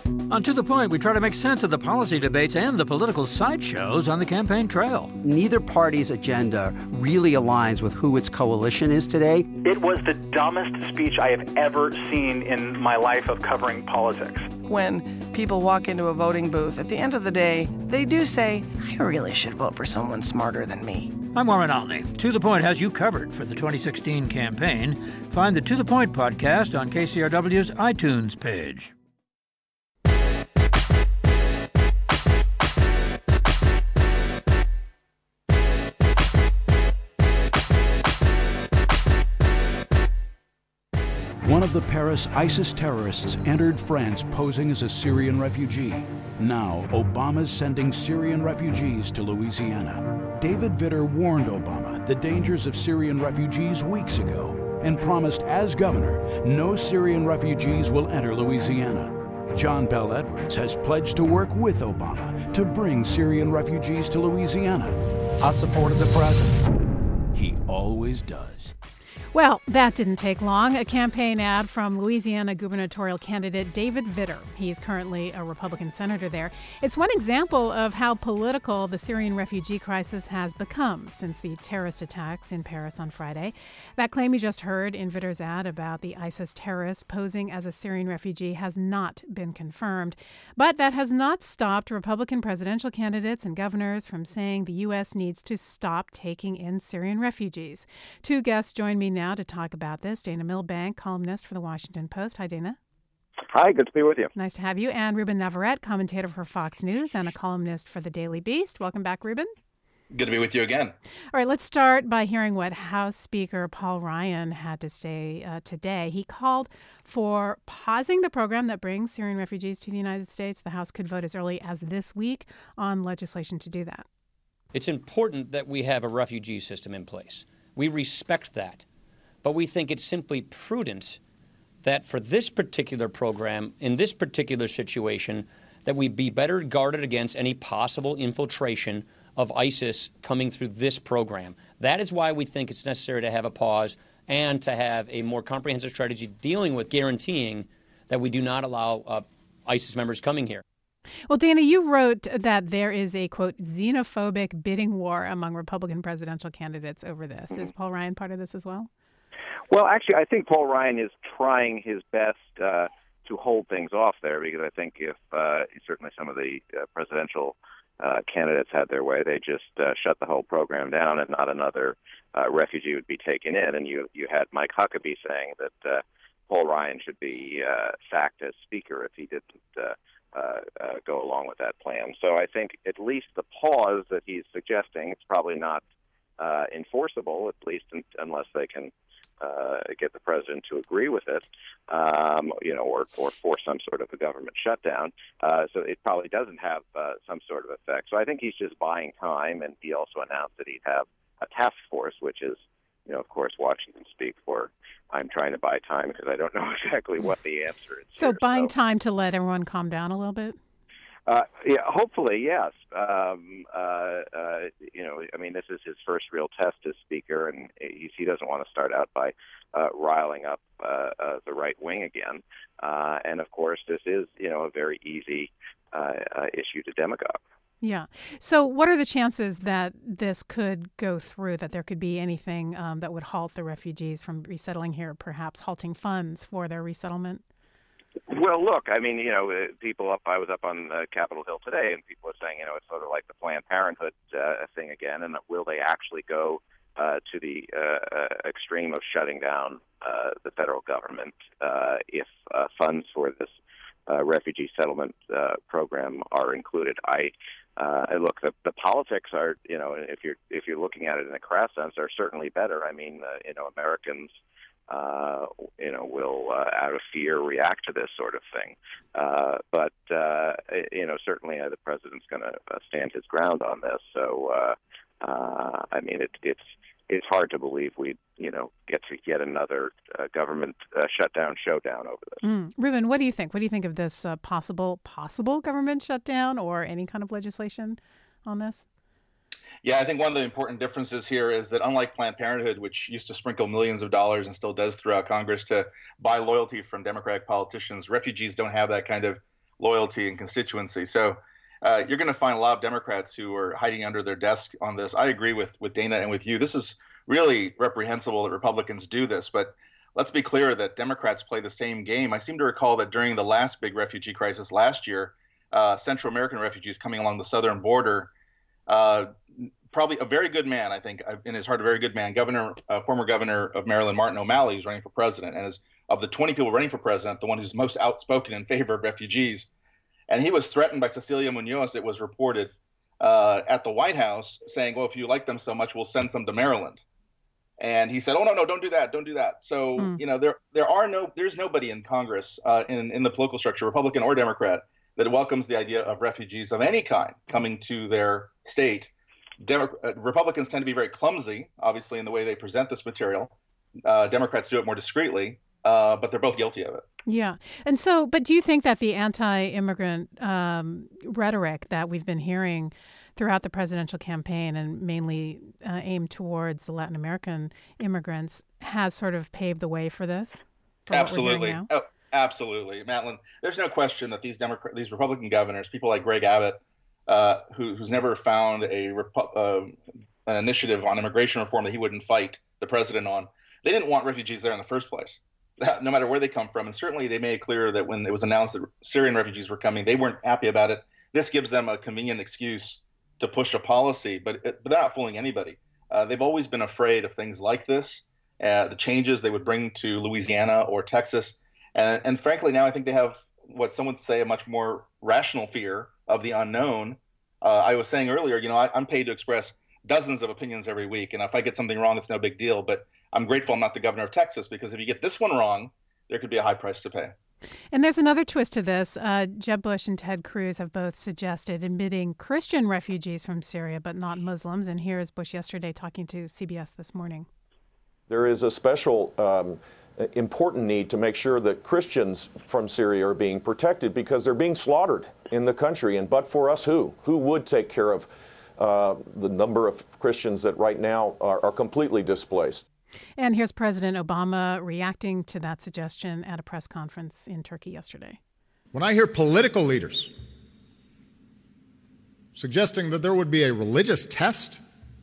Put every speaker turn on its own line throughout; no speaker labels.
On To The Point, we try to make sense of the policy debates and the political sideshows on the campaign trail.
Neither party's agenda really aligns with who its coalition is today.
It was the dumbest speech I have ever seen in my life of covering politics.
When people walk into a voting booth, at the end of the day, they do say, I really should vote for someone smarter than me.
I'm Warren Olney. To The Point has you covered for the 2016 campaign. Find the To The Point podcast on KCRW's iTunes page.
One of the Paris ISIS terrorists entered France posing as a Syrian refugee. Now, Obama's sending Syrian refugees to Louisiana. David Vitter warned Obama the dangers of Syrian refugees weeks ago and promised, as governor, no Syrian refugees will enter Louisiana. John Bell Edwards has pledged to work with Obama to bring Syrian refugees to Louisiana.
I supported the president.
He always does.
Well, that didn't take long. A campaign ad from Louisiana gubernatorial candidate David Vitter. He's currently a Republican senator there. It's one example of how political the Syrian refugee crisis has become since the terrorist attacks in Paris on Friday. That claim you just heard in Vitter's ad about the ISIS terrorist posing as a Syrian refugee has not been confirmed. But that has not stopped Republican presidential candidates and governors from saying the U.S. needs to stop taking in Syrian refugees. Two guests join me now to talk about this. Dana Milbank, columnist for The Washington Post. Hi, Dana.
Hi, good to be with you.
Nice to have you. And Ruben Navarrete, commentator for Fox News and a columnist for The Daily Beast. Welcome back, Ruben.
Good to be with you again.
All right, let's start by hearing what House Speaker Paul Ryan had to say today. He called for pausing the program that brings Syrian refugees to the United States. The House could vote as early as this week on legislation to do that.
It's important that we have a refugee system in place. We respect that. But we think it's simply prudent that for this particular program, in this particular situation, that we be better guarded against any possible infiltration of ISIS coming through this program. That is why we think it's necessary to have a pause and to have a more comprehensive strategy dealing with guaranteeing that we do not allow ISIS members coming here.
Well, Dana, you wrote that there is a, quote, xenophobic bidding war among Republican presidential candidates over this. Is Paul Ryan part of this as well?
Well, actually, I think Paul Ryan is trying his best to hold things off there, because I think if certainly some of the presidential candidates had their way, they just shut the whole program down and not another refugee would be taken in. And you had Mike Huckabee saying that Paul Ryan should be sacked as Speaker if he didn't go along with that plan. So I think at least the pause that he's suggesting, it's probably not enforceable, at least unless they can get the president to agree with it, or force some sort of a government shutdown. So it probably doesn't have some sort of effect. So I think he's just buying time, and he also announced that he'd have a task force, which is, of course, Washington speak for I'm trying to buy time because I don't know exactly what the answer is.
So buying time to let everyone calm down a little bit?
Yeah, hopefully, yes. I mean, this is his first real test as Speaker, and he doesn't want to start out by riling up the right wing again. And of course, this is, a very easy issue to demagogue.
Yeah. So what are the chances that this could go through, that there could be anything that would halt the refugees from resettling here, perhaps halting funds for their resettlement?
Well, look, I mean, I was up on Capitol Hill today, and people are saying, it's sort of like the Planned Parenthood thing again, and will they actually go to the extreme of shutting down the federal government if funds for this refugee settlement program are included? Look, the politics are, if you're looking at it in a crass sense, are certainly better. I mean, Americans will out of fear react to this sort of thing. But certainly the president's going to stand his ground on this. So, I mean, it's hard to believe we'd, get to yet another government shutdown showdown over this.
Ruben, what do you think? What do you think of this possible government shutdown or any kind of legislation on this?
Yeah, I think one of the important differences here is that unlike Planned Parenthood, which used to sprinkle millions of dollars and still does throughout Congress to buy loyalty from Democratic politicians, refugees don't have that kind of loyalty and constituency. So you're going to find a lot of Democrats who are hiding under their desk on this. I agree with Dana and with you. This is really reprehensible that Republicans do this, but let's be clear that Democrats play the same game. I seem to recall that during the last big refugee crisis last year, Central American refugees coming along the southern border, probably a very good man, I think, in his heart, a very good man, former governor of Maryland, Martin O'Malley, who's running for president, and is of the 20 people running for president, the one who's most outspoken in favor of refugees. And he was threatened by Cecilia Munoz, it was reported, at the White House, saying, well, if you like them so much, we'll send some to Maryland. And he said, oh, no, don't do that. Don't do that. So, there's nobody in Congress, in the political structure, Republican or Democrat, that welcomes the idea of refugees of any kind coming to their state. Republicans tend to be very clumsy, obviously, in the way they present this material. Democrats do it more discreetly, but they're both guilty of it.
Yeah. And so, but do you think that the anti-immigrant rhetoric that we've been hearing throughout the presidential campaign and mainly aimed towards the Latin American immigrants has sort of paved the way for this?
Absolutely. Oh, absolutely. Madeline, there's no question that these Republican governors, people like Greg Abbott, who's never found an initiative on immigration reform that he wouldn't fight the president on, they didn't want refugees there in the first place, no matter where they come from. And certainly they made clear that when it was announced that Syrian refugees were coming, they weren't happy about it. This gives them a convenient excuse to push a policy, but they're not fooling anybody. They've always been afraid of things like this, the changes they would bring to Louisiana or Texas. And frankly, now I think they have what some would say a much more rational fear of the unknown. I was saying earlier, I'm paid to express dozens of opinions every week. And if I get something wrong, it's no big deal. But I'm grateful I'm not the governor of Texas, because if you get this one wrong, there could be a high price to pay.
And there's another twist to this. Jeb Bush and Ted Cruz have both suggested admitting Christian refugees from Syria, but not Muslims. And here is Bush yesterday talking to CBS This Morning.
There is a special important need to make sure that Christians from Syria are being protected, because they're being slaughtered in the country. And but for us, who would take care of the number of Christians that right now are completely displaced?
And here's President Obama reacting to that suggestion at a press conference in Turkey yesterday.
When I hear political leaders suggesting that there would be a religious test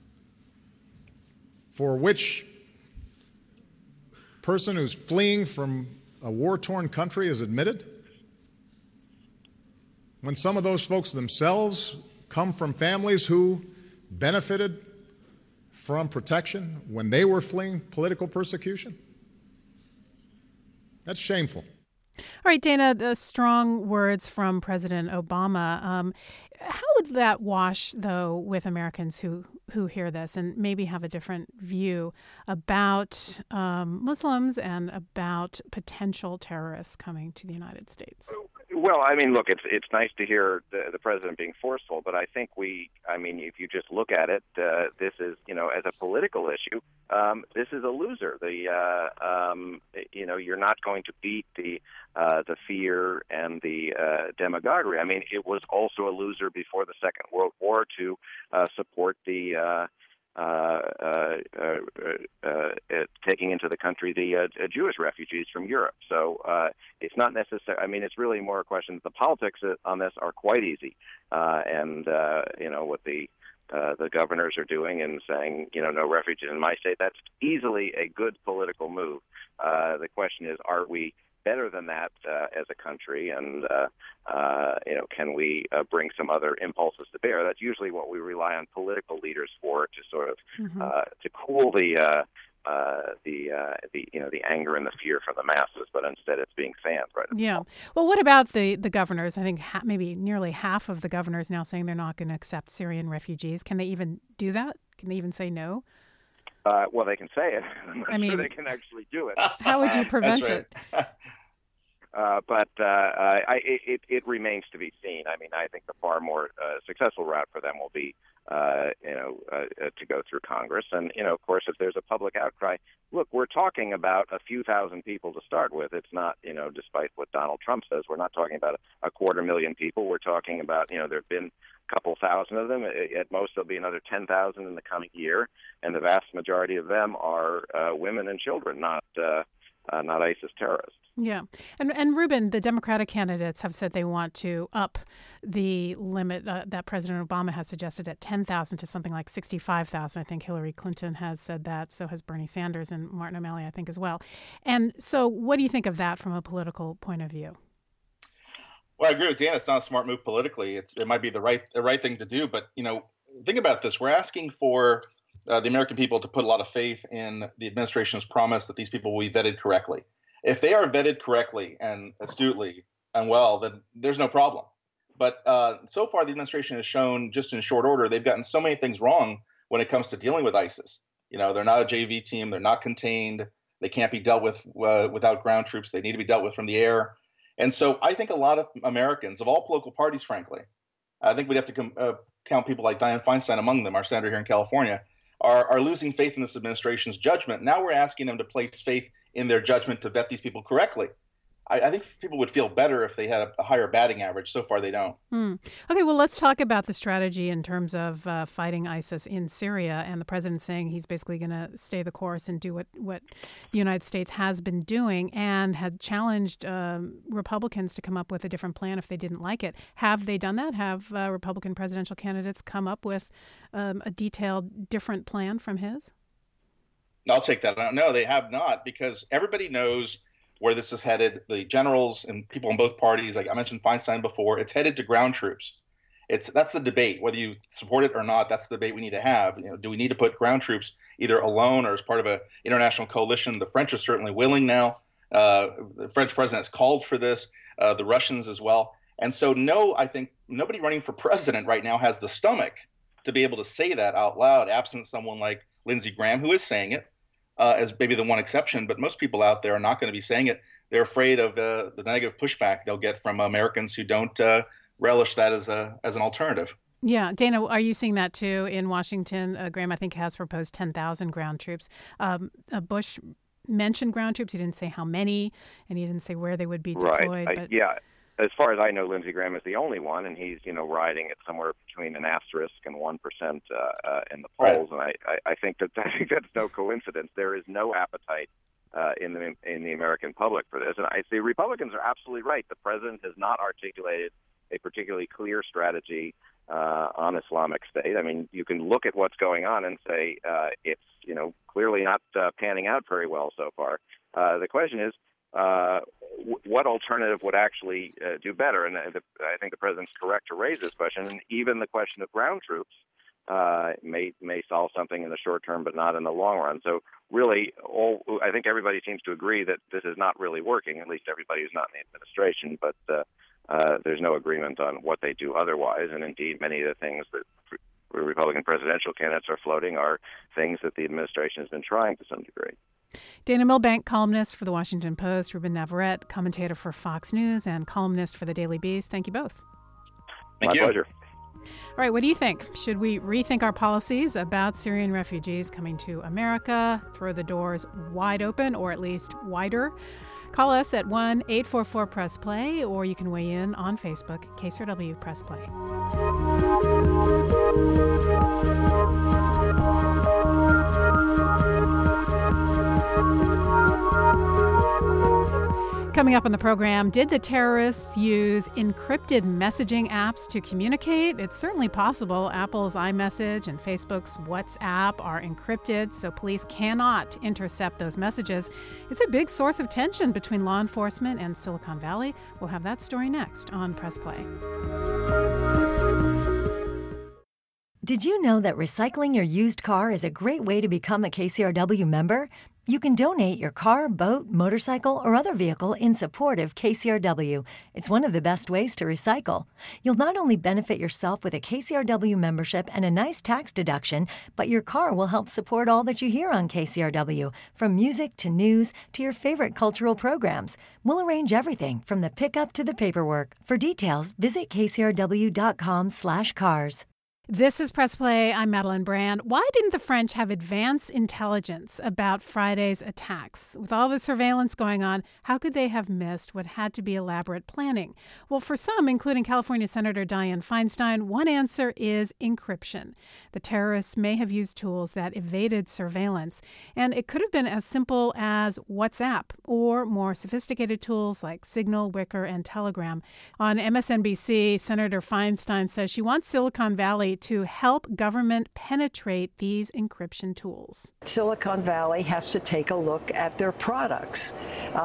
for which person who's fleeing from a war-torn country is admitted, when some of those folks themselves come from families who benefited from protection when they were fleeing political persecution, that's shameful.
All right, Dana, the strong words from President Obama. How would that wash, though, with Americans who hear this and maybe have a different view about Muslims and about potential terrorists coming to the United States?
Well, I mean, look, it's nice to hear the president being forceful, but I think if you just look at it, this is, as a political issue, this is a loser. You're not going to beat the fear and the demagoguery. I mean, it was also a loser before the Second World War to support the taking into the country the Jewish refugees from Europe. So it's not necessary. I mean, it's really more a question that the politics on this are quite easy, and what the governors are doing and saying, no refugees in my state, that's easily a good political move. The question is, are we better than that as a country, and can we bring some other impulses to bear? That's usually what we rely on political leaders for, to sort of to cool the anger and the fear from the masses, but instead it's being fanned right now.
Yeah. Well, what about the governors? I think maybe nearly half of the governors now saying they're not going to accept Syrian refugees. Can they even do that? Can they even say no?
Well, they can say it. I'm not sure they can actually do it.
How would you prevent it?
But it remains to be seen. I mean, I think the far more successful route for them will be, to go through Congress. And, of course, if there's a public outcry, look, we're talking about a few thousand people to start with. It's not, despite what Donald Trump says, we're not talking about 250,000 people. We're talking about, there have been a couple thousand of them. At most, there'll be another 10,000 in the coming year. And the vast majority of them are women and children, not ISIS terrorists.
Yeah. And Ruben, the Democratic candidates have said they want to up the limit that President Obama has suggested at 10,000 to something like 65,000. I think Hillary Clinton has said that. So has Bernie Sanders and Martin O'Malley, I think, as well. And so what do you think of that from a political point of view?
Well, I agree with Dan. It's not a smart move politically. It might be the right thing to do. But, think about this. We're asking for the American people to put a lot of faith in the administration's promise that these people will be vetted correctly. If they are vetted correctly and astutely and well, then there's no problem. But so far, the administration has shown just in short order, they've gotten so many things wrong when it comes to dealing with ISIS. They're not a JV team. They're not contained. They can't be dealt with without ground troops. They need to be dealt with from the air. And so I think a lot of Americans of all political parties, frankly, I think we'd have to count people like Dianne Feinstein among them, our senator here in California, are losing faith in this administration's judgment. Now we're asking them to place faith in their judgment to vet these people correctly. I think people would feel better if they had a higher batting average. So far, they don't.
Okay, well, let's talk about the strategy in terms of fighting ISIS in Syria. And the president saying he's basically going to stay the course and do what the United States has been doing, and had challenged Republicans to come up with a different plan if they didn't like it. Have they done that? Have Republican presidential candidates come up with a detailed, different plan from his?
I'll take that. No, they have not, because everybody knows where this is headed. The generals and people in both parties, like I mentioned Feinstein before, it's headed to ground troops. That's the debate, whether you support it or not. That's the debate we need to have. Do we need to put ground troops either alone or as part of an international coalition? The French are certainly willing now. The French president has called for this. The Russians as well. And so, no, I think nobody running for president right now has the stomach to be able to say that out loud, absent someone like Lindsey Graham, who is saying it. As maybe the one exception, but most people out there are not going to be saying it. They're afraid of the negative pushback they'll get from Americans who don't relish that as an alternative.
Yeah. Dana, are you seeing that too in Washington? Graham, I think, has proposed 10,000 ground troops. Bush mentioned ground troops. He didn't say how many, and he didn't say where they would be deployed.
Right. Yeah. As far as I know, Lindsey Graham is the only one, and he's riding it somewhere between an asterisk and 1% in the polls. Right. And I think that's no coincidence. There is no appetite in the American public for this. And the Republicans are absolutely right. The president has not articulated a particularly clear strategy on Islamic State. I mean, you can look at what's going on and say it's clearly not panning out very well so far. The question is, what alternative would actually do better? And I think the president's correct to raise this question. And even the question of ground troops may solve something in the short term, but not in the long run. So really, I think everybody seems to agree that this is not really working, at least everybody who's not in the administration. But there's no agreement on what they do otherwise. And indeed, many of the things that Republican presidential candidates are floating are things that the administration has been trying to some degree.
Dana Milbank, columnist for The Washington Post, Ruben Navarrete, commentator for Fox News and columnist for The Daily Beast. Thank you both.
My pleasure.
All right, what do you think? Should we rethink our policies about Syrian refugees coming to America, throw the doors wide open, or at least wider? Call us at 1-844-PRESS-PLAY, or you can weigh in on Facebook, KCRW Press Play. Coming up on the program, did the terrorists use encrypted messaging apps to communicate? It's certainly possible. Apple's iMessage and Facebook's WhatsApp are encrypted, so police cannot intercept those messages. It's a big source of tension between law enforcement and Silicon Valley. We'll have that story next on Press Play.
Did you know that recycling your used car is a great way to become a KCRW member? You can donate your car, boat, motorcycle, or other vehicle in support of KCRW. It's one of the best ways to recycle. You'll not only benefit yourself with a KCRW membership and a nice tax deduction, but your car will help support all that you hear on KCRW, from music to news to your favorite cultural programs. We'll arrange everything from the pickup to the paperwork. For details, visit kcrw.com/cars.
This is Press Play. I'm Madeline Brand. Why didn't the French have advance intelligence about Friday's attacks? With all the surveillance going on, how could they have missed what had to be elaborate planning? Well, for some, including California Senator Dianne Feinstein, one answer is encryption. The terrorists may have used tools that evaded surveillance, and it could have been as simple as WhatsApp or more sophisticated tools like Signal, Wickr, and Telegram. On MSNBC, Senator Feinstein says she wants Silicon Valley to help government penetrate these encryption tools.
Silicon Valley has to take a look at their products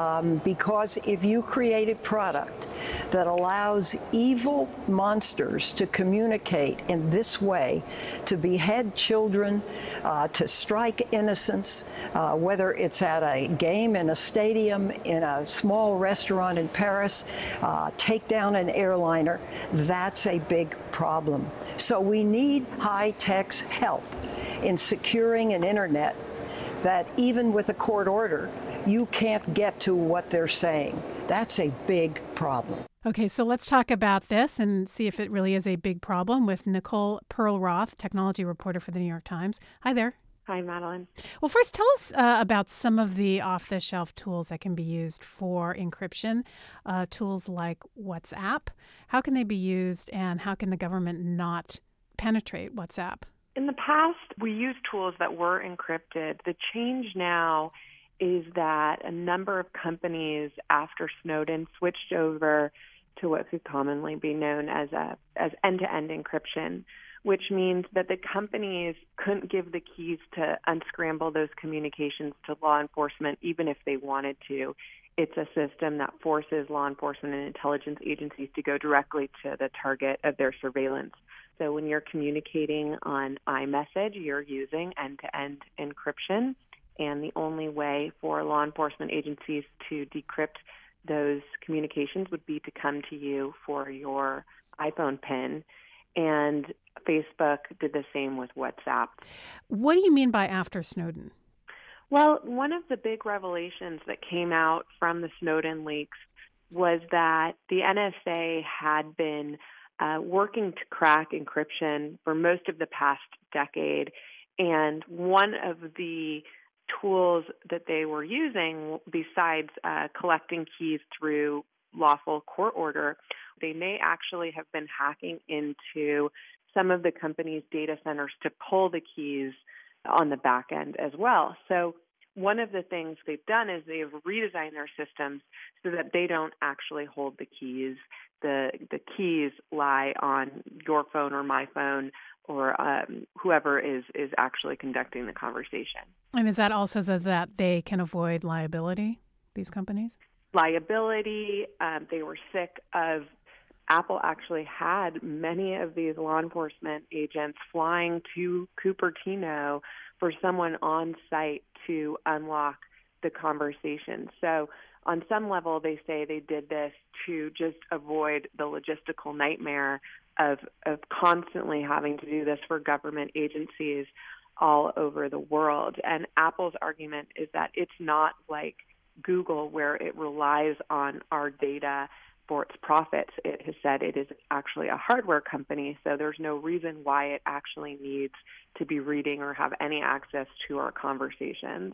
because if you create a product that allows evil monsters to communicate in this way, to behead children, to strike innocents, whether it's at a game in a stadium, in a small restaurant in Paris, take down an airliner, that's a big problem. So we need high-tech's help in securing an internet that even with a court order, you can't get to what they're saying. That's a big problem.
Okay, so let's talk about this and see if it really is a big problem with Nicole Perlroth, technology reporter for the New York Times. Hi there.
Hi, Madeline.
Well, first, tell us about some of the off-the-shelf tools that can be used for encryption, tools like WhatsApp. How can they be used, and how can the government not penetrate WhatsApp?
In the past, we used tools that were encrypted. The change now is that a number of companies after Snowden switched over to what could commonly be known as end-to-end encryption, which means that the companies couldn't give the keys to unscramble those communications to law enforcement, even if they wanted to. It's a system that forces law enforcement and intelligence agencies to go directly to the target of their surveillance. So when you're communicating on iMessage, you're using end-to-end encryption, and the only way for law enforcement agencies to decrypt those communications would be to come to you for your iPhone PIN. And Facebook did the same with WhatsApp.
What do you mean by after Snowden?
Well, one of the big revelations that came out from the Snowden leaks was that the NSA had been working to crack encryption for most of the past decade. And one of the tools that they were using, besides collecting keys through lawful court order, they may actually have been hacking into some of the company's data centers to pull the keys on the back end as well. So one of the things they've done is they've redesigned their systems so that they don't actually hold the keys. The keys lie on your phone or my phone or whoever is actually conducting the conversation.
And is that also so that they can avoid liability, these companies?
Liability. They were sick of Apple actually had many of these law enforcement agents flying to Cupertino for someone on site to unlock the conversation. So on some level, they say they did this to just avoid the logistical nightmare of constantly having to do this for government agencies all over the world. And Apple's argument is that it's not like Google, where it relies on our data for its profits. It has said it is actually a hardware company, so there's no reason why it actually needs to be reading or have any access to our conversations.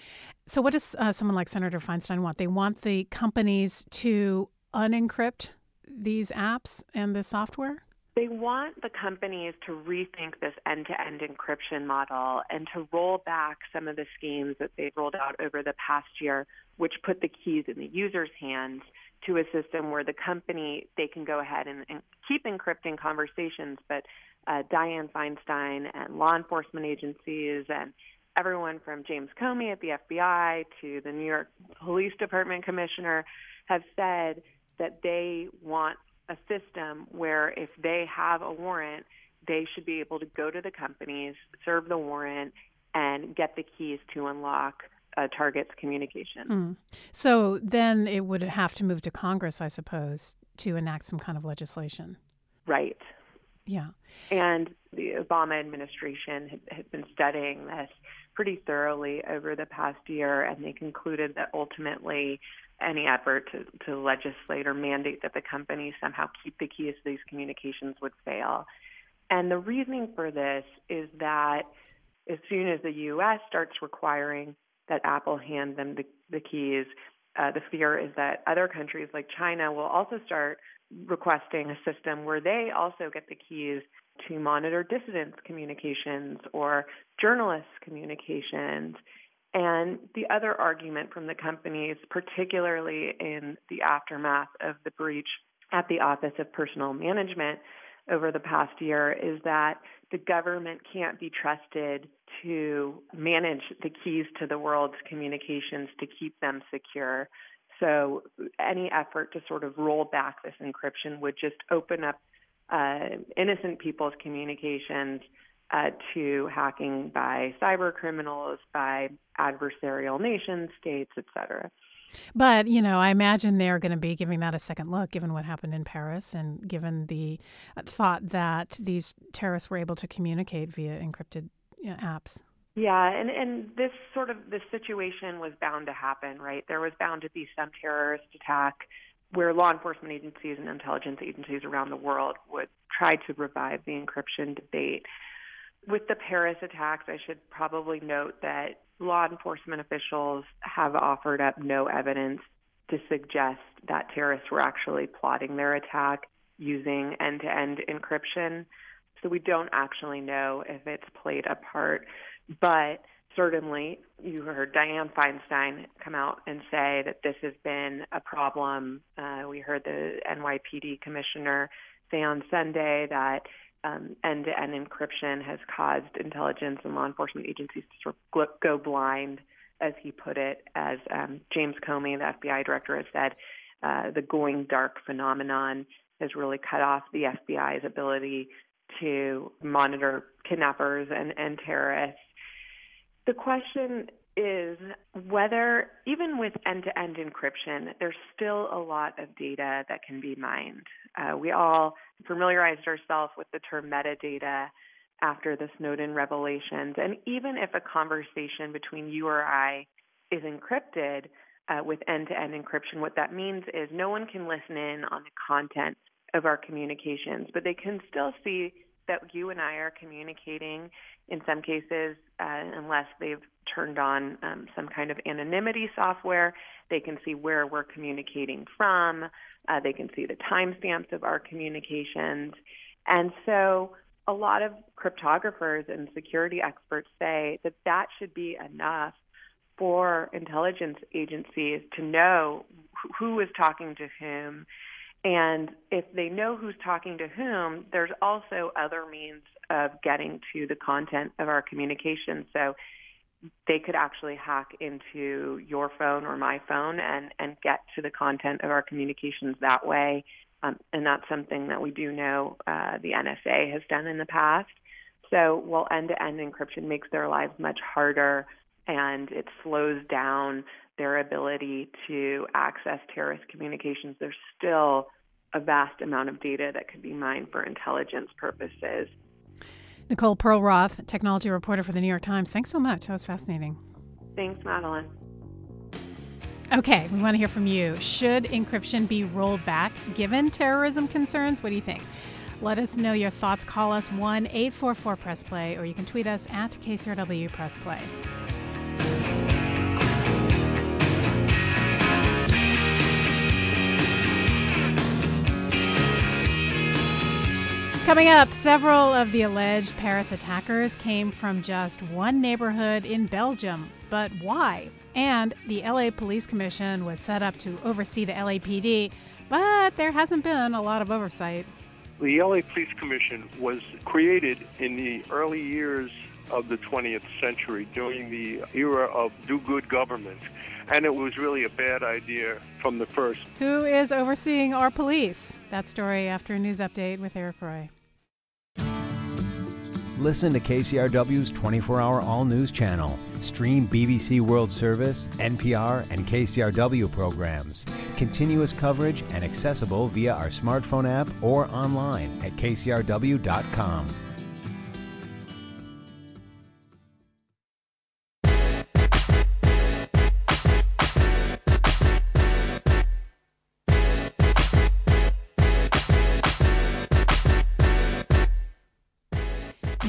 So what does someone like Senator Feinstein want? They want the companies to unencrypt these apps and the software?
They want the companies to rethink this end-to-end encryption model and to roll back some of the schemes that they've rolled out over the past year, which put the keys in the user's hands, to a system where the company, they can go ahead and keep encrypting conversations, but Dianne Feinstein and law enforcement agencies and everyone from James Comey at the FBI to the New York Police Department commissioner have said that they want a system where if they have a warrant, they should be able to go to the companies, serve the warrant, and get the keys to unlock a target's communication.
So then it would have to move to Congress, I suppose, to enact some kind of legislation.
Right.
Yeah.
And the Obama administration had been studying this pretty thoroughly over the past year, and they concluded that ultimately any effort to legislate or mandate that the companies somehow keep the keys to these communications would fail. And the reasoning for this is that as soon as the U.S. starts requiring that Apple hand them the keys, the fear is that other countries like China will also start requesting a system where they also get the keys to monitor dissidents' communications or journalists' communications. And the other argument from the companies, particularly in the aftermath of the breach at the Office of Personnel Management over the past year, is that the government can't be trusted to manage the keys to the world's communications to keep them secure. So any effort to sort of roll back this encryption would just open up innocent people's communications to hacking by cyber criminals, by adversarial nation states, et cetera.
But, you know, I imagine they're going to be giving that a second look, given what happened in Paris and given the thought that these terrorists were able to communicate via encrypted apps.
Yeah, and this situation was bound to happen, right? There was bound to be some terrorist attack where law enforcement agencies and intelligence agencies around the world would try to revive the encryption debate. With the Paris attacks, I should probably note that law enforcement officials have offered up no evidence to suggest that terrorists were actually plotting their attack using end-to-end encryption. So we don't actually know if it's played a part. But certainly, you heard Dianne Feinstein come out and say that this has been a problem. We heard the NYPD commissioner say on Sunday that end-to-end encryption has caused intelligence and law enforcement agencies to sort of go blind, as he put it, as James Comey, the FBI director, has said. The going dark phenomenon has really cut off the FBI's ability to monitor kidnappers and terrorists. The question is whether, even with end-to-end encryption, there's still a lot of data that can be mined. We all familiarized ourselves with the term metadata after the Snowden revelations. And even if a conversation between you or I is encrypted with end-to-end encryption, what that means is no one can listen in on the content of our communications, but they can still see that you and I are communicating, in some cases, unless they've turned on some kind of anonymity software. They can see where we're communicating from. They can see the timestamps of our communications. And so a lot of cryptographers and security experts say that that should be enough for intelligence agencies to know who is talking to whom. And if they know who's talking to whom, there's also other means of getting to the content of our communication. So they could actually hack into your phone or my phone and get to the content of our communications that way. And that's something that we do know the NSA has done in the past. So while end-to-end encryption makes their lives much harder and it slows down their ability to access terrorist communications, there's still a vast amount of data that could be mined for intelligence purposes.
Nicole Perlroth, technology reporter for the New York Times. Thanks so much. That was fascinating.
Thanks, Madeline.
Okay, we want to hear from you. Should encryption be rolled back given terrorism concerns? What do you think? Let us know your thoughts. Call us 1-844-PRESS-PLAY, or you can tweet us at KCRW Press Play. Coming up, several of the alleged Paris attackers came from just one neighborhood in Belgium. But why? And the LA Police Commission was set up to oversee the LAPD, but there hasn't been a lot of oversight.
The LA Police Commission was created in the early years of the 20th century during the era of do-good government, and it was really a bad idea from the first.
Who is overseeing our police? That story after a news update with Eric Roy.
Listen to KCRW's 24-hour all-news channel. Stream BBC World Service, NPR, and KCRW programs. Continuous coverage and accessible via our smartphone app or online at kcrw.com.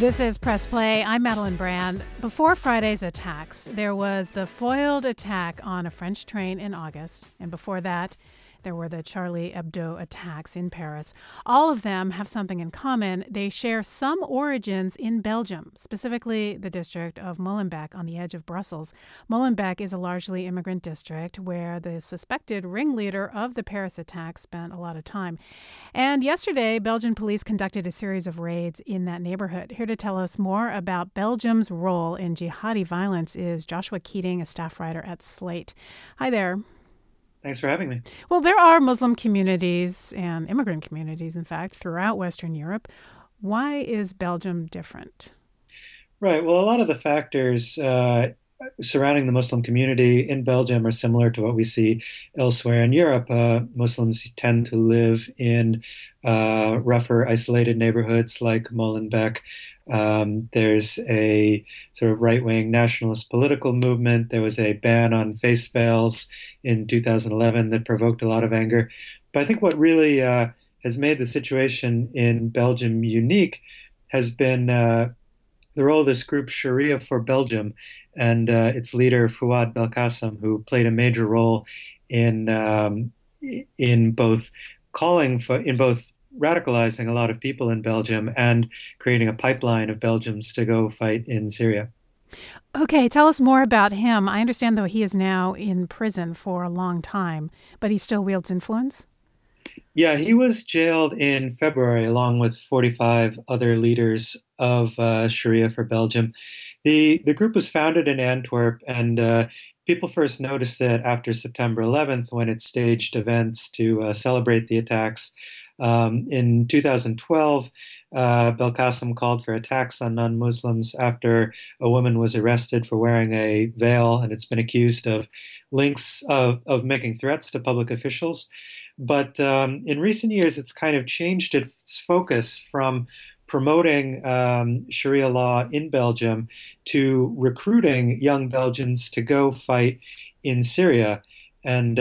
This is Press Play. I'm Madeline Brand. Before Friday's attacks, there was the foiled attack on a French train in August. And before that, there were the Charlie Hebdo attacks in Paris. All of them have something in common. They share some origins in Belgium, specifically the district of Molenbeek on the edge of Brussels. Molenbeek is a largely immigrant district where the suspected ringleader of the Paris attacks spent a lot of time. And yesterday, Belgian police conducted a series of raids in that neighborhood. Here to tell us more about Belgium's role in jihadi violence is Joshua Keating, a staff writer at Slate. Hi there.
Thanks for having me.
Well, there are Muslim communities and immigrant communities, in fact, throughout Western Europe. Why is Belgium different?
Right. Well, a lot of the factors surrounding the Muslim community in Belgium are similar to what we see elsewhere in Europe. Muslims tend to live in rougher, isolated neighborhoods like Molenbeek. There's a sort of right-wing nationalist political movement. There was a ban on face veils in 2011 that provoked a lot of anger. But I think what really has made the situation in Belgium unique has been the role of this group Sharia for Belgium and its leader Fouad Belkacem, who played a major role in both radicalizing a lot of people in Belgium and creating a pipeline of Belgians to go fight in Syria.
Okay, tell us more about him. I understand, though, he is now in prison for a long time, but he still wields influence?
Yeah, he was jailed in February along with 45 other leaders of Sharia for Belgium. The group was founded in Antwerp, and people first noticed it after September 11th when it staged events to celebrate the attacks. In 2012, Belkacem called for attacks on non-Muslims after a woman was arrested for wearing a veil, and it's been accused of links of making threats to public officials. But in recent years, it's kind of changed its focus from promoting Sharia law in Belgium to recruiting young Belgians to go fight in Syria. And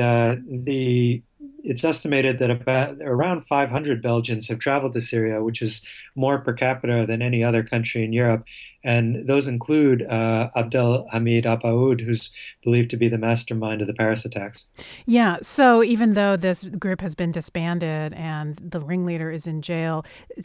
it's estimated that around 500 Belgians have traveled to Syria, which is more per capita than any other country in Europe. And those include Abdelhamid Abaoud, who's believed to be the mastermind of the Paris attacks.
Yeah, so even though this group has been disbanded and the ringleader is in jail,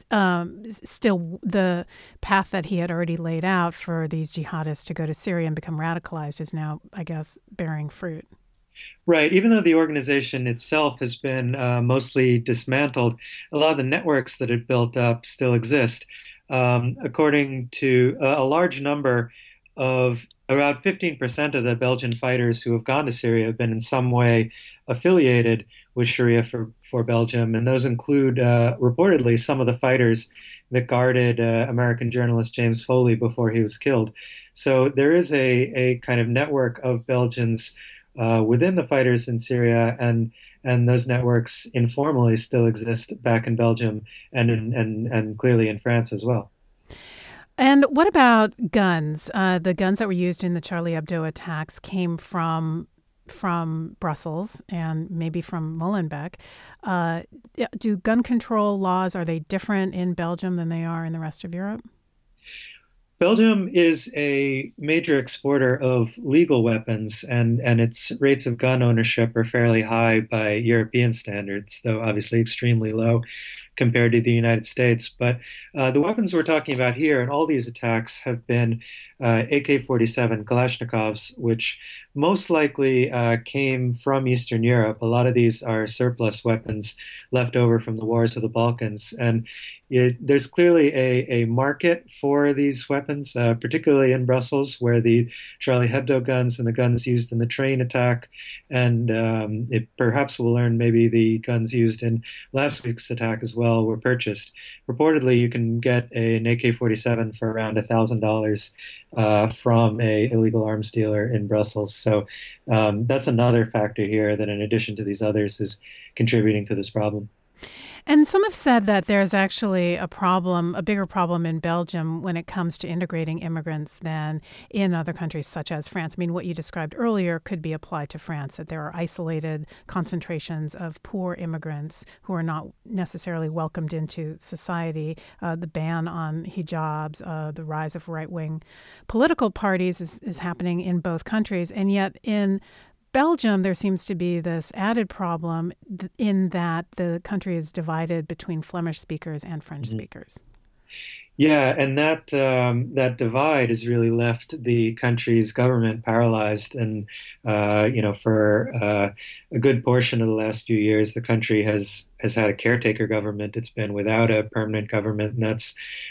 still the path that he had already laid out for these jihadists to go to Syria and become radicalized is now, I guess, bearing fruit.
Right. Even though the organization itself has been mostly dismantled, a lot of the networks that it built up still exist. According to a large number of about 15% of the Belgian fighters who have gone to Syria have been in some way affiliated with Sharia for Belgium. And those include reportedly some of the fighters that guarded American journalist James Foley before he was killed. So there is a kind of network of Belgians within the fighters in Syria, and those networks informally still exist back in Belgium and clearly in France as well.
And what about guns? The guns that were used in the Charlie Hebdo attacks came from Brussels and maybe from Molenbeek. Do gun control laws, are they different in Belgium than they are in the rest of Europe?
Belgium is a major exporter of legal weapons, and its rates of gun ownership are fairly high by European standards, though obviously extremely low compared to the United States. But the weapons we're talking about here and all these attacks have been AK-47 Kalashnikovs, which most likely came from Eastern Europe. A lot of these are surplus weapons left over from the wars of the Balkans. And there's clearly a market for these weapons, particularly in Brussels, where the Charlie Hebdo guns and the guns used in the train attack, and perhaps we'll learn maybe the guns used in last week's attack as well were purchased. Reportedly, you can get an AK-47 for around $1,000 from a illegal arms dealer in Brussels. So that's another factor here that, in addition to these others, is contributing to this problem.
And some have said that there's actually a bigger problem in Belgium when it comes to integrating immigrants than in other countries such as France. I mean, what you described earlier could be applied to France, that there are isolated concentrations of poor immigrants who are not necessarily welcomed into society. The ban on hijabs, the rise of right-wing political parties is happening in both countries. And yet in Belgium, there seems to be this added problem in that the country is divided between Flemish speakers and French speakers.
Yeah, and that divide has really left the country's government paralyzed. And for a good portion of the last few years, the country has had a caretaker government. It's been without a permanent government, and that's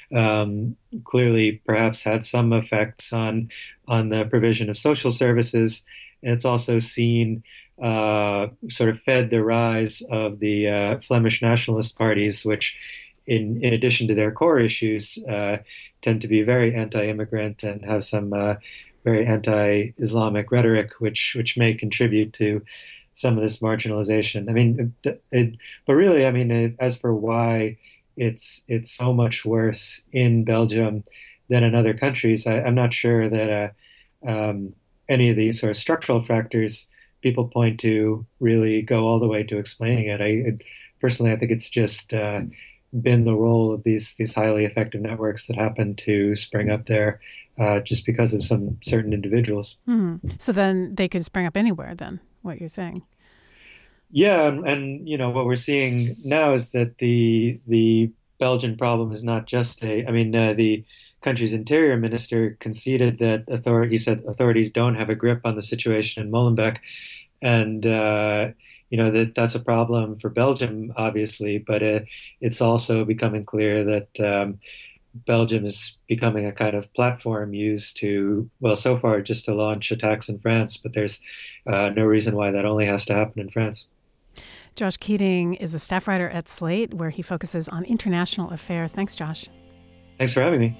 clearly perhaps had some effects on the provision of social services. And it's also seen sort of fed the rise of the Flemish nationalist parties, which, in addition to their core issues, tend to be very anti-immigrant and have some very anti-Islamic rhetoric, which may contribute to some of this marginalization. I mean, but really, I mean, as for why it's so much worse in Belgium than in other countries, I'm not sure that any of these sort of structural factors people point to really go all the way to explaining it. Personally, I think it's just been the role of these highly effective networks that happen to spring up there just because of some certain individuals.
So then they could spring up anywhere then, what you're saying.
Yeah, and what we're seeing now is that the Belgian problem is not just the country's interior minister conceded that authorities don't have a grip on the situation in Molenbeek, and that's a problem for Belgium, obviously, but it's also becoming clear that Belgium is becoming a kind of platform used to, well, so far just to launch attacks in France, but there's no reason why that only has to happen in France.
Josh Keating is a staff writer at Slate, where he focuses on international affairs. Thanks, Josh.
Thanks for having me.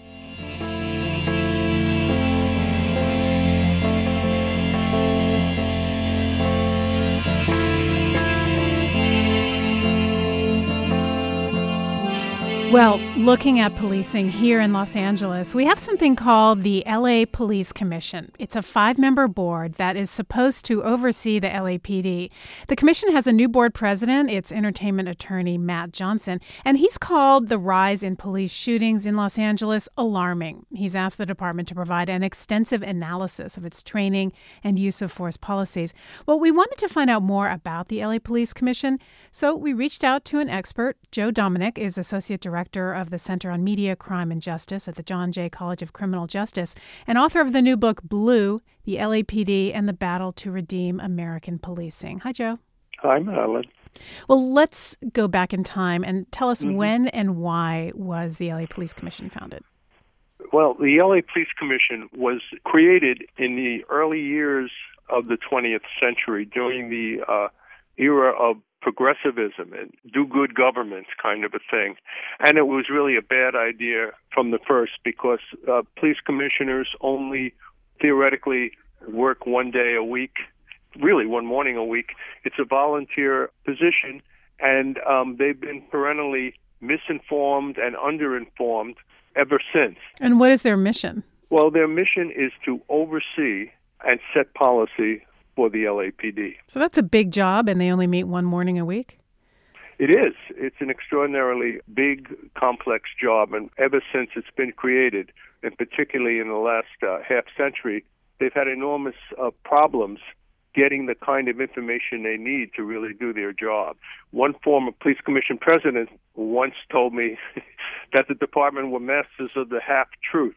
Well, looking at policing here in Los Angeles, we have something called the LA Police Commission. It's a 5-member board that is supposed to oversee the LAPD. The commission has a new board president. It's entertainment attorney Matt Johnson, and he's called the rise in police shootings in Los Angeles alarming. He's asked the department to provide an extensive analysis of its training and use of force policies. Well, we wanted to find out more about the LA Police Commission, so we reached out to an expert. Joe Dominick is Associate Director of the Center on Media, Crime, and Justice at the John Jay College of Criminal Justice, and author of the new book, Blue, the LAPD and the Battle to Redeem American Policing. Hi, Joe.
Hi, Madeline.
Well, let's go back in time and tell us when and why was the LA Police Commission founded?
Well, the LA Police Commission was created in the early years of the 20th century during the era of progressivism and do-good government kind of a thing. And it was really a bad idea from the first because police commissioners only theoretically work one day a week, really one morning a week. It's a volunteer position, and they've been perennially misinformed and underinformed ever since.
And what is their mission?
Well, their mission is to oversee and set policy for the LAPD.
So that's a big job, and they only meet one morning a week?
It is. It's an extraordinarily big, complex job, and ever since it's been created, and particularly in the last half century, they've had enormous problems getting the kind of information they need to really do their job. One former police commission president once told me that the department were masters of the half-truth.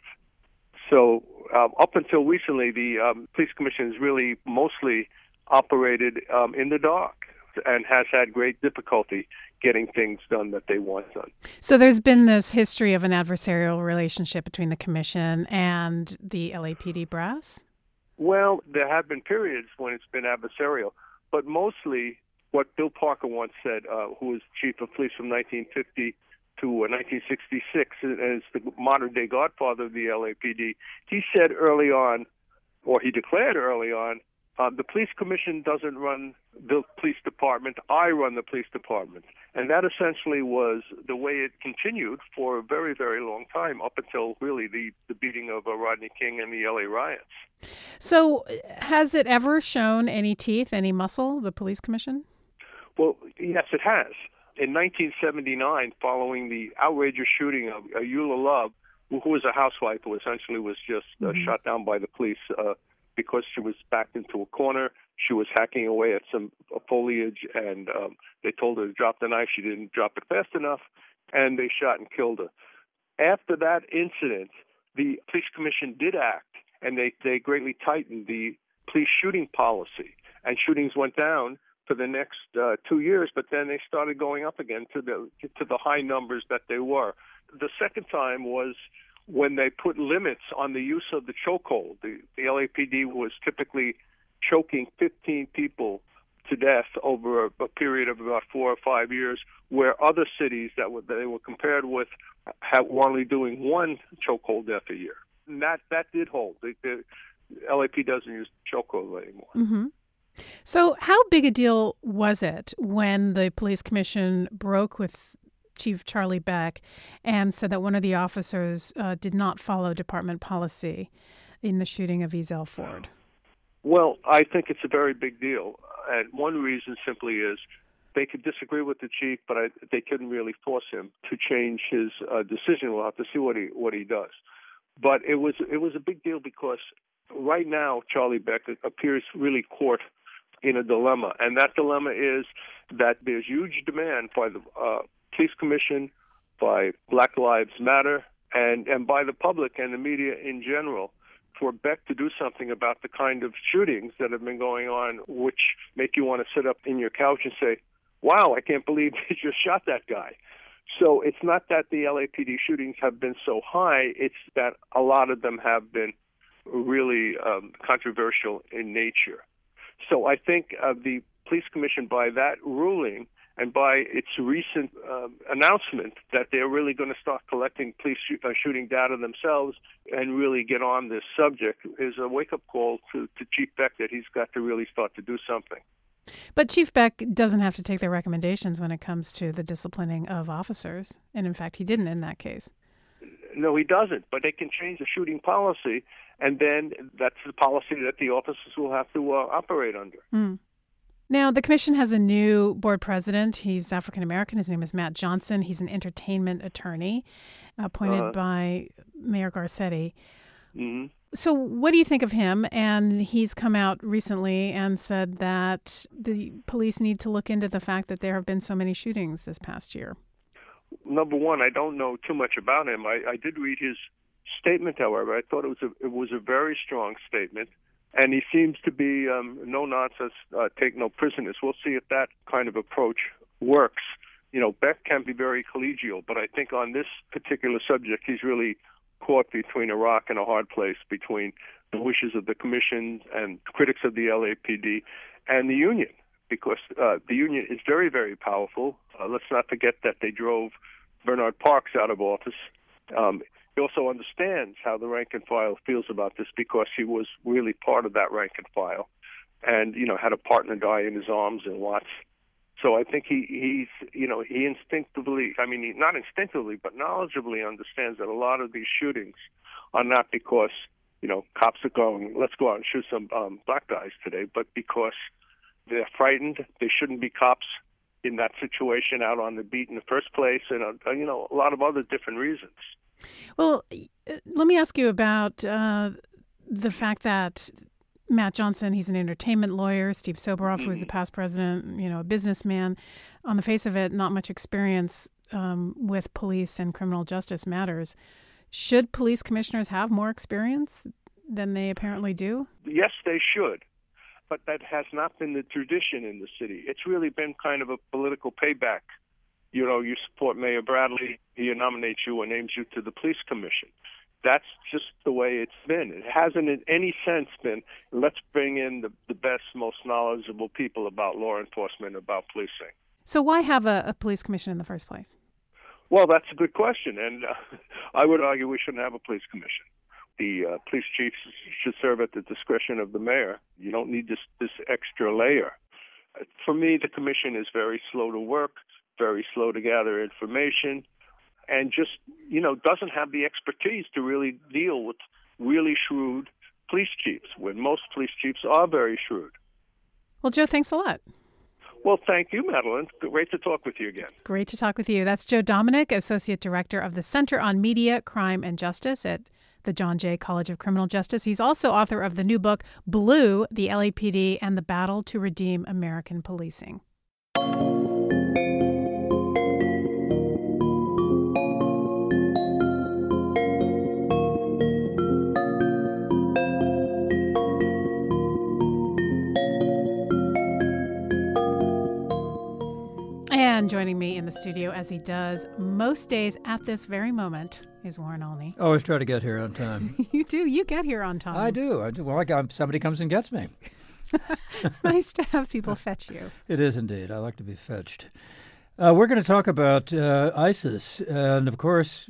So up until recently, the police commission has really mostly operated in the dark and has had great difficulty getting things done that they want done.
So there's been this history of an adversarial relationship between the commission and the LAPD brass?
Well, there have been periods when it's been adversarial, but mostly what Bill Parker once said, who was chief of police from 1950 to 1966, and is the modern-day godfather of the LAPD, he said early on, or he declared early on, the police commission doesn't run the police department, I run the police department. And that essentially was the way it continued for a very, very long time, up until really the beating of Rodney King and the LA riots.
So has it ever shown any teeth, any muscle, the police commission?
Well, yes, it has. In 1979, following the outrageous shooting of Eula Love, who was a housewife who essentially was just shot down by the police because she was backed into a corner. She was hacking away at some foliage, and they told her to drop the knife. She didn't drop it fast enough, and they shot and killed her. After that incident, the police commission did act, and they greatly tightened the police shooting policy, and shootings went down for the next 2 years, but then they started going up again to the high numbers that they were. The second time was when they put limits on the use of the chokehold. The LAPD was typically choking 15 people to death over a period of about 4 or 5 years, where other cities that they were compared with were only doing one chokehold death a year. And that did hold. The LAP doesn't use chokehold anymore.
Mm-hmm. So how big a deal was it when the police commission broke with Chief Charlie Beck and said that one of the officers did not follow department policy in the shooting of Ezell Ford?
Well, I think it's a very big deal. And one reason simply is they could disagree with the chief, but they couldn't really force him to change his decision. We'll have to see what he does. But it was a big deal because right now Charlie Beck appears really caught in a dilemma. And that dilemma is that there's huge demand by the police commission, by Black Lives Matter, and by the public and the media in general for Beck to do something about the kind of shootings that have been going on, which make you want to sit up in your couch and say, wow, I can't believe they just shot that guy. So it's not that the LAPD shootings have been so high, it's that a lot of them have been really controversial in nature. So I think the police commission, by that ruling, and by its recent announcement that they're really going to start collecting police shooting data themselves and really get on this subject, is a wake-up call to Chief Beck that he's got to really start to do something.
But Chief Beck doesn't have to take their recommendations when it comes to the disciplining of officers. And in fact, he didn't in that case.
No, he doesn't. But they can change the shooting policy, and then that's the policy that the officers will have to operate under.
Mm. Now, the commission has a new board president. He's African-American. His name is Matt Johnson. He's an entertainment attorney appointed by Mayor Garcetti.
Mm-hmm.
So what do you think of him? And he's come out recently and said that the police need to look into the fact that there have been so many shootings this past year.
Number one, I don't know too much about him. I did read his statement, however. I thought it was a very strong statement. And he seems to be no nonsense, take no prisoners. We'll see if that kind of approach works. You know, Beck can be very collegial, but I think on this particular subject, he's really caught between a rock and a hard place, between the wishes of the commission and critics of the LAPD and the union, because the union is very, very powerful. Let's not forget that they drove Bernard Parks out of office. He also understands how the rank and file feels about this because he was really part of that rank and file and, you know, had a partner die in his arms in Watts. So I think he instinctively, not instinctively, but knowledgeably understands that a lot of these shootings are not because, you know, cops are going, let's go out and shoot some black guys today, but because they're frightened. They shouldn't be cops in that situation out on the beat in the first place, and, a lot of other different reasons.
Well, let me ask you about the fact that Matt Johnson, he's an entertainment lawyer. Steve Soboroff, who was the past president, a businessman. On the face of it, not much experience with police and criminal justice matters. Should police commissioners have more experience than they apparently do?
Yes, they should. But that has not been the tradition in the city. It's really been kind of a political payback. You know, you support Mayor Bradley, he nominates you and names you to the police commission. That's just the way it's been. It hasn't in any sense been, let's bring in the best, most knowledgeable people about law enforcement, about policing.
So why have a police commission in the first place?
Well, that's a good question, and I would argue we shouldn't have a police commission. The police chiefs should serve at the discretion of the mayor. You don't need this extra layer. For me, the commission is very slow to work, very slow to gather information, and just, doesn't have the expertise to really deal with really shrewd police chiefs, when most police chiefs are very shrewd.
Well, Joe, thanks a lot.
Well, thank you, Madeline. Great to talk with you again.
Great to talk with you. That's Joe Dominick, Associate Director of the Center on Media, Crime, and Justice at the John Jay College of Criminal Justice. He's also author of the new book, Blue, the LAPD and the Battle to Redeem American Policing. And joining me in the studio, as he does most days at this very moment, is Warren Olney.
Always try to get here on time.
You do. You get here on time.
I do. Well, somebody comes and gets me.
It's nice to have people fetch you.
It is indeed. I like to be fetched. We're going to talk about ISIS, and of course,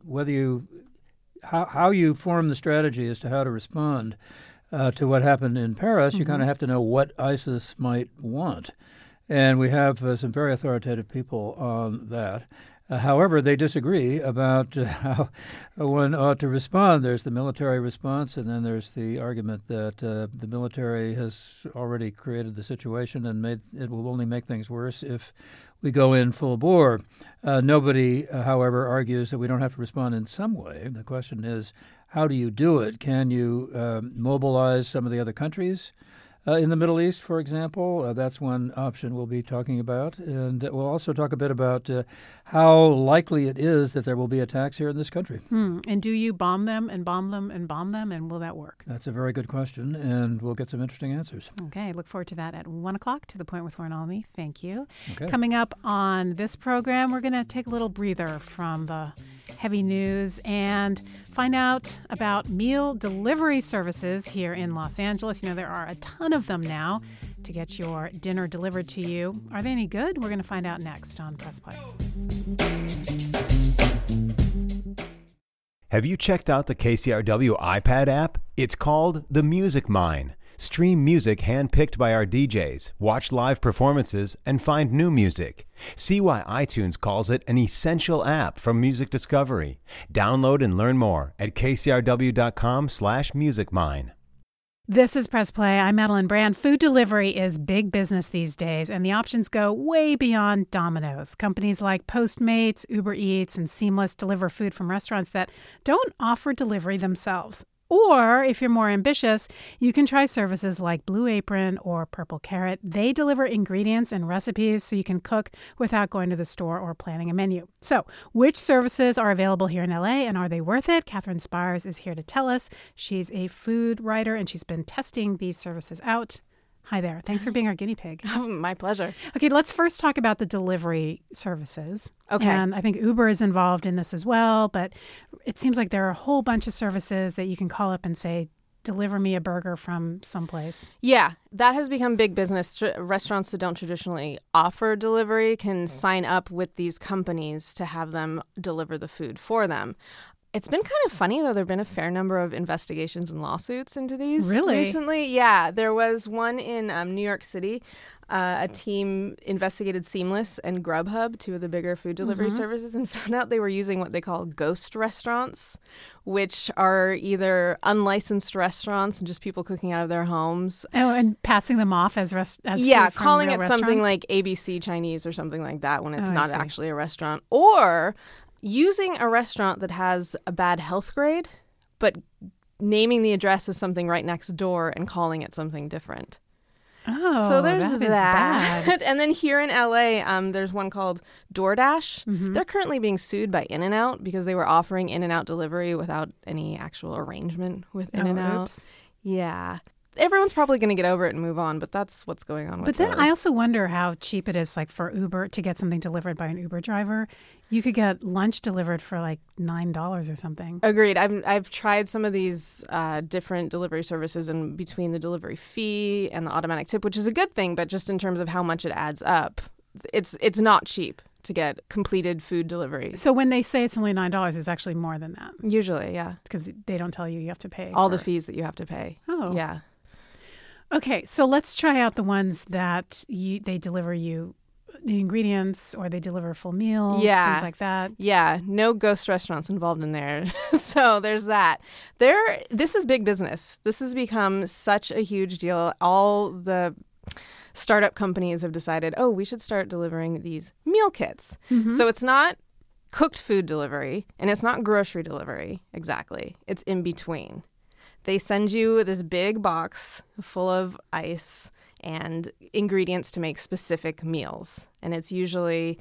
how you form the strategy as to how to respond to what happened in Paris. You kind of have to know what ISIS might want. And we have some very authoritative people on that. However, they disagree about how one ought to respond. There's the military response, and then there's the argument that the military has already created the situation and it will only make things worse if we go in full bore. Nobody, however, argues that we don't have to respond in some way. The question is, how do you do it? Can you mobilize some of the other countries? In the Middle East, for example, that's one option we'll be talking about. And we'll also talk a bit about how likely it is that there will be attacks here in this country.
And do you bomb them and bomb them and bomb them, and will that work?
That's a very good question, and we'll get some interesting answers.
Okay, look forward to that at 1 o'clock. To the Point with Warren Olney. Thank you.
Okay.
Coming up on this program, we're going to take a little breather from the heavy news and find out about meal delivery services here in Los Angeles. There are a ton of them now to get your dinner delivered to you. Are they any good? We're going to find out next on Press Play.
Have you checked out the KCRW iPad app? It's called The Music Mine. Stream music handpicked by our DJs, watch live performances, and find new music. See why iTunes calls it an essential app for music discovery. Download and learn more at kcrw.com/musicmine.
This is Press Play. I'm Madeline Brand. Food delivery is big business these days, and the options go way beyond Domino's. Companies like Postmates, Uber Eats, and Seamless deliver food from restaurants that don't offer delivery themselves. Or, if you're more ambitious, you can try services like Blue Apron or Purple Carrot. They deliver ingredients and recipes so you can cook without going to the store or planning a menu. So, which services are available here in LA, and are they worth it? Catherine Spires is here to tell us. She's a food writer, and she's been testing these services out. Hi there. Thanks for being our guinea pig.
Oh, my pleasure.
Okay, let's first talk about the delivery services.
Okay.
And I think Uber is involved in this as well, but it seems like there are a whole bunch of services that you can call up and say, deliver me a burger from someplace.
Yeah, that has become big business. Restaurants that don't traditionally offer delivery can sign up with these companies to have them deliver the food for them. It's been kind of funny, though. There have been a fair number of investigations and lawsuits into these recently. Yeah, there was one in New York City. A team investigated Seamless and Grubhub, two of the bigger food delivery services, and found out they were using what they call ghost restaurants, which are either unlicensed restaurants and just people cooking out of their homes.
Oh, and passing them off as food
calling
from
it
real
something like ABC Chinese or something like that when it's not actually a restaurant. Or using a restaurant that has a bad health grade, but naming the address as something right next door and calling it something different.
Oh,
so there's
that is bad.
And then here in LA, there's one called DoorDash. They're currently being sued by In-N-Out because they were offering In-N-Out delivery without any actual arrangement with In-N-Out.
Oops.
Yeah. Everyone's probably going to get over it and move on, but that's what's going on with
But then
those.
I also wonder how cheap it is, like for Uber, to get something delivered by an Uber driver. You could get lunch delivered for like $9 or something.
Agreed. I've tried some of these different delivery services, and between the delivery fee and the automatic tip, which is a good thing, but just in terms of how much it adds up, it's not cheap to get completed food delivery.
So when they say it's only $9, it's actually more than that.
Usually, yeah.
Because they don't tell you have to pay.
All the fees that you have to pay.
Oh.
Yeah.
Okay, so let's try out the ones that they deliver you the ingredients, or they deliver full meals, things like that.
Yeah, no ghost restaurants involved in there. So there's that. This is big business. This has become such a huge deal. All the startup companies have decided, we should start delivering these meal kits. Mm-hmm. So it's not cooked food delivery, and it's not grocery delivery exactly. It's in between. They send you this big box full of ice and ingredients to make specific meals. And it's usually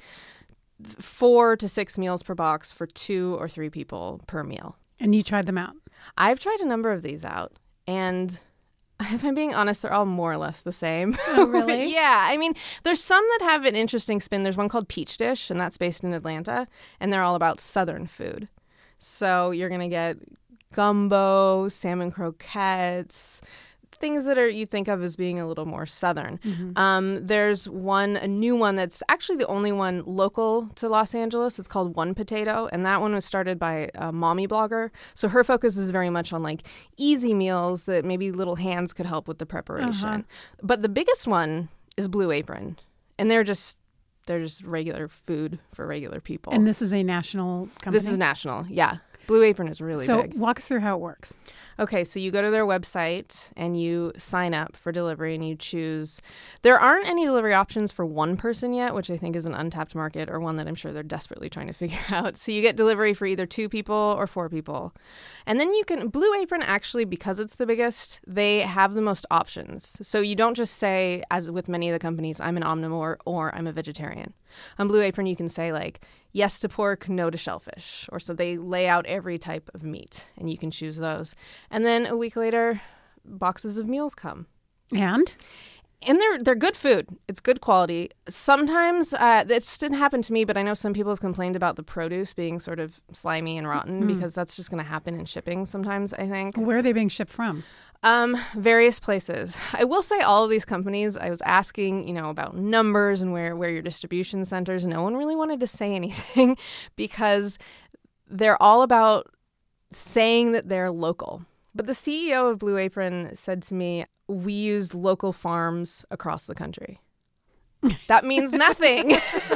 4 to 6 meals per box for 2 or 3 people per meal.
And you tried them out?
I've tried a number of these out. And if I'm being honest, they're all more or less the same.
Oh, really?
Yeah. I mean, there's some that have an interesting spin. There's one called Peach Dish, and that's based in Atlanta. And they're all about Southern food. So you're going to get gumbo, salmon croquettes, things that you think of as being a little more Southern. Mm-hmm. There's a new one that's actually the only one local to Los Angeles. It's called One Potato, and that one was started by a mommy blogger. So her focus is very much on like easy meals that maybe little hands could help with the preparation. Uh-huh. But the biggest one is Blue Apron, and they're just regular food for regular people.
And this is a national company?
This is national, yeah. Blue Apron is really big.
So walk us through how it works.
Okay, so you go to their website and you sign up for delivery and you choose. There aren't any delivery options for one person yet, which I think is an untapped market, or one that I'm sure they're desperately trying to figure out. So you get delivery for either 2 people or 4 people. And then Blue Apron, actually, because it's the biggest, they have the most options. So you don't just say, as with many of the companies, I'm an omnivore or I'm a vegetarian. On Blue Apron, you can say like, yes to pork, no to shellfish. Or so they lay out every type of meat, and you can choose those. And then a week later, boxes of meals come.
And
they're good food. It's good quality. Sometimes, this didn't happen to me, but I know some people have complained about the produce being sort of slimy and rotten, because that's just going to happen in shipping sometimes, I think.
Where are they being shipped from?
Various places. I will say all of these companies, I was asking, about numbers and where your distribution centers. No one really wanted to say anything because they're all about saying that they're local. But the CEO of Blue Apron said to me, we use local farms across the country. That means nothing.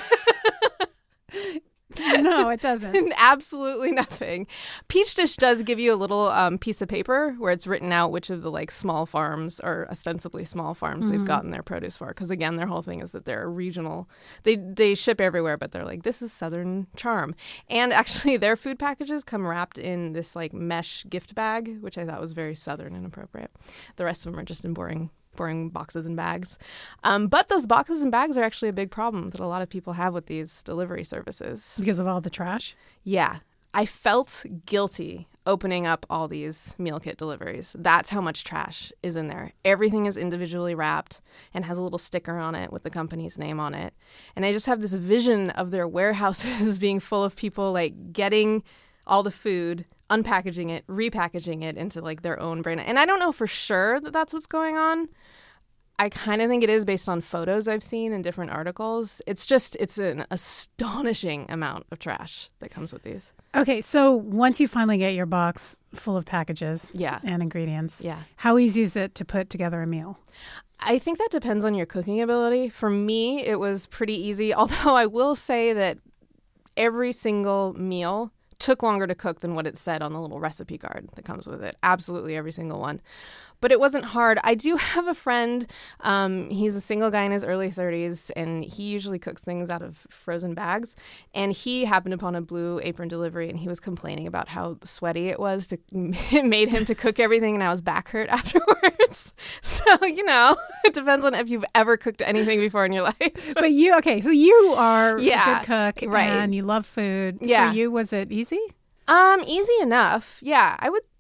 No, it doesn't.
Absolutely nothing. Peach Dish does give you a little piece of paper where it's written out which of the small farms, or ostensibly small farms, they've gotten their produce for. Because again, their whole thing is that they're regional. They ship everywhere, but they're like, this is Southern charm. And actually, their food packages come wrapped in this mesh gift bag, which I thought was very Southern and appropriate. The rest of them are just in boring boxes and bags. But those boxes and bags are actually a big problem that a lot of people have with these delivery services.
Because of all the trash?
Yeah. I felt guilty opening up all these meal kit deliveries. That's how much trash is in there. Everything is individually wrapped and has a little sticker on it with the company's name on it. And I just have this vision of their warehouses being full of people getting all the food, unpackaging it, repackaging it into their own brand. And I don't know for sure that that's what's going on. I kind of think it is based on photos I've seen in different articles. It's an astonishing amount of trash that comes with these.
Okay, so once you finally get your box full of packages and ingredients, how easy is it to put together a meal?
I think that depends on your cooking ability. For me, it was pretty easy, although I will say that every single meal took longer to cook than what it said on the little recipe card that comes with it. Absolutely every single one. But it wasn't hard. I do have a friend. He's a single guy in his early 30s, and he usually cooks things out of frozen bags. And he happened upon a Blue Apron delivery, and he was complaining about how sweaty it was. It made him to cook everything, and now his back hurt afterwards. So, it depends on if you've ever cooked anything before in your life.
But you are a good cook,
right,
and you love food.
Yeah.
For you, was it easy?
Easy enough. Yeah,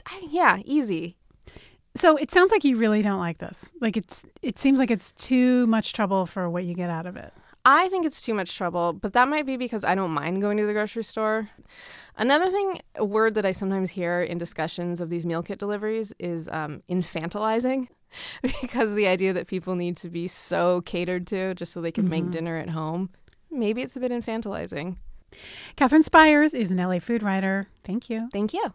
easy.
So it sounds like you really don't like this. It seems like it's too much trouble for what you get out of it.
I think it's too much trouble, but that might be because I don't mind going to the grocery store. Another thing, a word that I sometimes hear in discussions of these meal kit deliveries is infantilizing, because the idea that people need to be so catered to just so they can make dinner at home. Maybe it's a bit infantilizing.
Catherine Spires is an LA food writer. Thank you.
Thank you.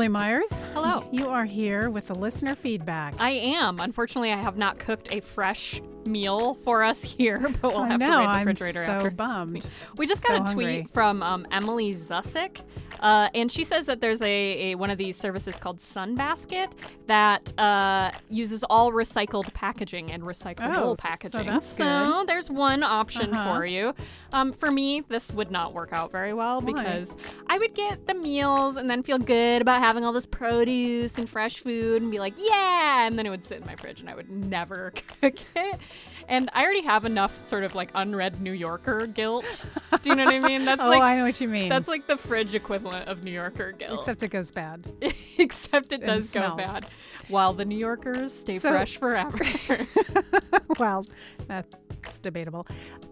Jolie Myers.
Hello.
You are here with the listener feedback.
I am. Unfortunately, I have not cooked a fresh meal for us here, but we'll have to raid the refrigerator
after.
I'm so
bummed.
We just got a tweet from Emily Zusick, and she says that there's a one of these services called Sunbasket that uses all recycled packaging and recyclable packaging. So there's one option for you. For me, this would not work out very well because I would get the meals and then feel good about having all this produce and fresh food and be like, yeah, and then it would sit in my fridge and I would never cook it. And I already have enough sort of like unread New Yorker guilt. Do you know what I mean? That's
I know what you mean.
That's like the fridge equivalent of New Yorker guilt.
Except it goes bad.
Except it does go bad. While the New Yorkers stay fresh forever.
Well, that's debatable.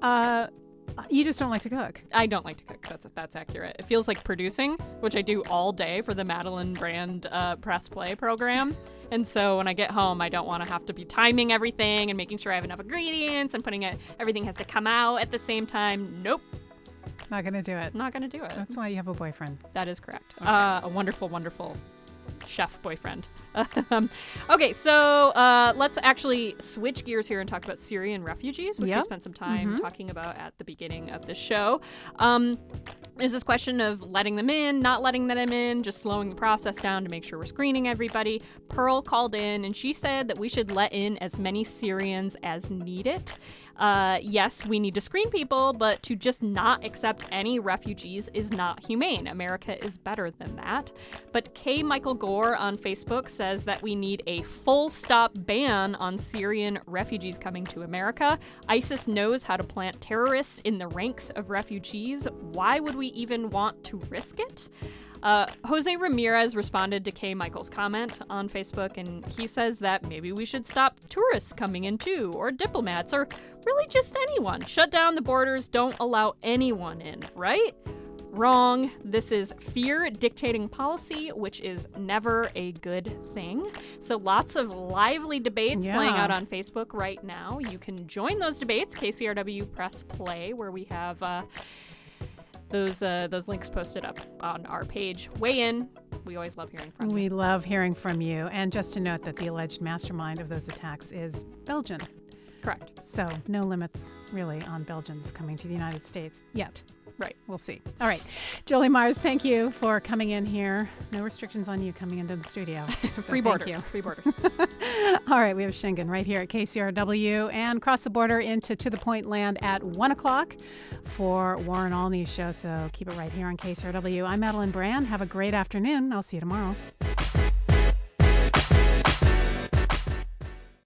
You just don't like to cook.
I don't like to cook. That's accurate. It feels like producing, which I do all day for the Madeline brand press play program. And so when I get home, I don't want to have to be timing everything and making sure I have enough ingredients and everything has to come out at the same time. Nope.
Not going to do it.
Not going to do it.
That's why you have a boyfriend.
That is correct.
Okay.
A wonderful, wonderful chef boyfriend. Okay, so let's actually switch gears here and talk about Syrian refugees, which we spent some time talking about at the beginning of the show. There's this question of letting them in, not letting them in, just slowing the process down to make sure we're screening everybody. Pearl called in and she said that we should let in as many Syrians as needed. Yes, we need to screen people, but to just not accept any refugees is not humane. America is better than that. But K. Michael Gore on Facebook says that we need a full stop ban on Syrian refugees coming to America. ISIS knows how to plant terrorists in the ranks of refugees. Why would we even want to risk it? Jose Ramirez responded to K. Michael's comment on Facebook, and he says that maybe we should stop tourists coming in too, or diplomats, or really just anyone. Shut down the borders, don't allow anyone in, right? Wrong. This is fear dictating policy, which is never a good thing. So lots of lively debates playing out on Facebook right now. You can join those debates, KCRW Press Play, where we have those links posted up on our page. Weigh in. We always love hearing from you.
We love hearing from you. And just to note that the alleged mastermind of those attacks is Belgian.
Correct.
So no limits really on Belgians coming to the United States yet.
Right.
We'll see. All right. Jolie Myers, thank you for coming in here. No restrictions on you coming into the studio. So
Free borders. Free borders.
All right. We have Schengen right here at KCRW and cross the border into To The Point land at 1 o'clock for Warren Alney's show. So keep it right here on KCRW. I'm Madeline Brand. Have a great afternoon. I'll see you tomorrow.